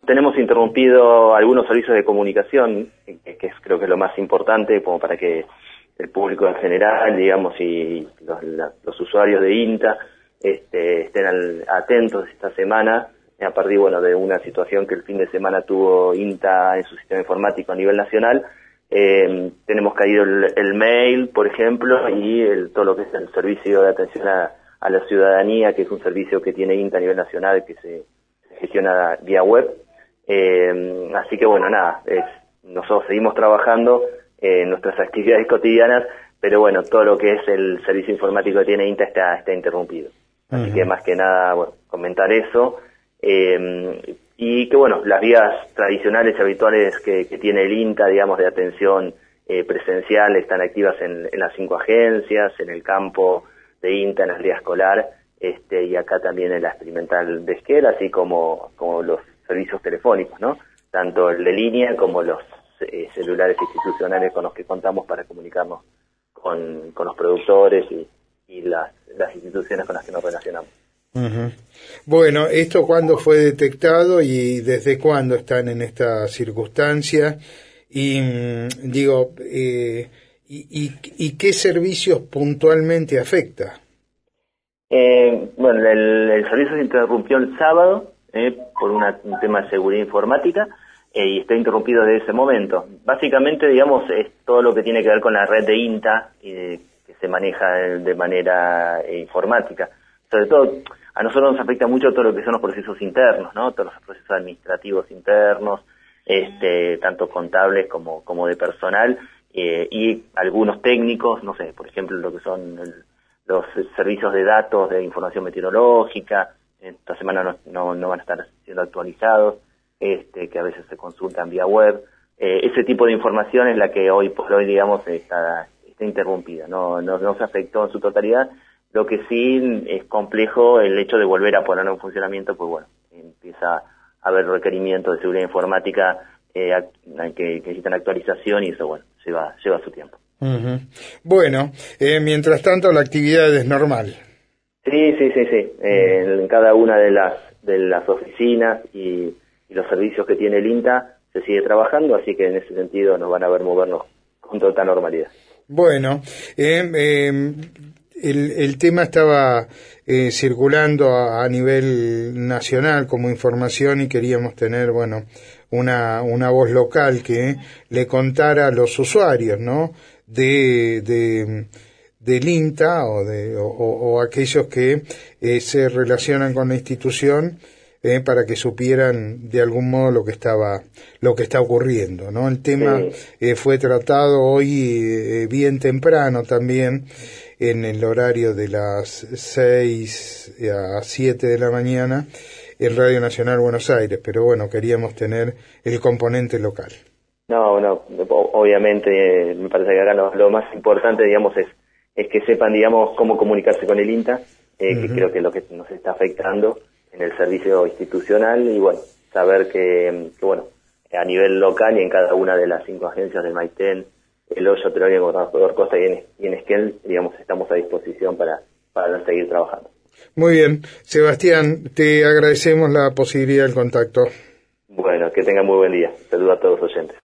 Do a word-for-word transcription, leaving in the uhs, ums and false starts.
tenemos interrumpido algunos servicios de comunicación, que, que es, creo que es lo más importante, como para que el público en general, digamos, y los, la, los usuarios de INTA este, estén al, atentos esta semana, a partir, bueno, de una situación que el fin de semana tuvo INTA en su sistema informático a nivel nacional. Eh, tenemos caído el, el mail, por ejemplo, y el, todo lo que es el servicio de atención a, a la ciudadanía, que es un servicio que tiene INTA a nivel nacional, que se, se gestiona vía web. Eh, así que, bueno, nada, es, nosotros seguimos trabajando en nuestras actividades cotidianas, pero bueno, todo lo que es el servicio informático que tiene INTA está, está interrumpido. Así uh-huh. que más que nada, bueno, comentar eso. Eh, y que bueno, las vías tradicionales y habituales que, que tiene el INTA, digamos, de atención eh, presencial, están activas en, en las cinco agencias, en el campo de INTA, en la área escolar, este, y acá también en la experimental de Esquel, así como, como los servicios telefónicos, ¿no? Tanto el de línea como los eh, celulares institucionales con los que contamos para comunicarnos con, con los productores y, y las, las instituciones con las que nos relacionamos. Uh-huh. Bueno, ¿esto cuándo fue detectado y desde cuándo están en esta circunstancia? Y digo, eh, y, y, ¿y qué servicios puntualmente afecta? Eh, bueno, el, el servicio se interrumpió el sábado eh, por una, un tema de seguridad informática eh, y está interrumpido desde ese momento. Básicamente, digamos, es todo lo que tiene que ver con la red de INTA y de, que se maneja de, de manera eh, informática. Sobre todo, a nosotros nos afecta mucho todo lo que son los procesos internos, ¿no? Todos los procesos administrativos internos, este, tanto contables como, como de personal, eh, y algunos técnicos, no sé, por ejemplo, lo que son el, los servicios de datos de información meteorológica, esta semana no, no, no van a estar siendo actualizados, este, que a veces se consultan vía web. Eh, ese tipo de información es la que hoy por hoy, digamos, está, está interrumpida, no, no, no se afectó en su totalidad. Lo que sí es complejo el hecho de volver a ponerlo en funcionamiento, pues bueno, empieza a haber requerimientos de seguridad informática eh, que, que necesitan actualización y eso, bueno, lleva, lleva su tiempo. Uh-huh. Bueno, eh, mientras tanto la actividad es normal. Sí, sí, sí, sí. Eh, uh-huh. En cada una de las de las oficinas y, y los servicios que tiene el INTA se sigue trabajando, así que en ese sentido nos van a ver movernos con total normalidad. Bueno, eh, eh, El, el tema estaba eh, circulando a, a nivel nacional como información y queríamos tener, bueno, una, una voz local que le contara a los usuarios, ¿no? De, de, del INTA o, de, o, o aquellos que eh, se relacionan con la institución eh, para que supieran de algún modo lo que estaba, lo que está ocurriendo, ¿no? El tema eh, fue tratado hoy eh, bien temprano también, en el horario de las seis a siete de la mañana en Radio Nacional Buenos Aires, pero bueno, queríamos tener el componente local. No, no, obviamente me parece que acá lo, lo más importante, digamos, es, es que sepan, digamos, cómo comunicarse con el INTA, eh, uh-huh. que creo que es lo que nos está afectando en el servicio institucional, y bueno, saber que, que bueno, a nivel local y en cada una de las cinco agencias del Maitén, El Hoyo, Teología, Gobernador Costa y en, y en Esquel, digamos, estamos a disposición para, para seguir trabajando. Muy bien. Sebastián, te agradecemos la posibilidad del contacto. Bueno, que tengan muy buen día. Saludos a todos los oyentes.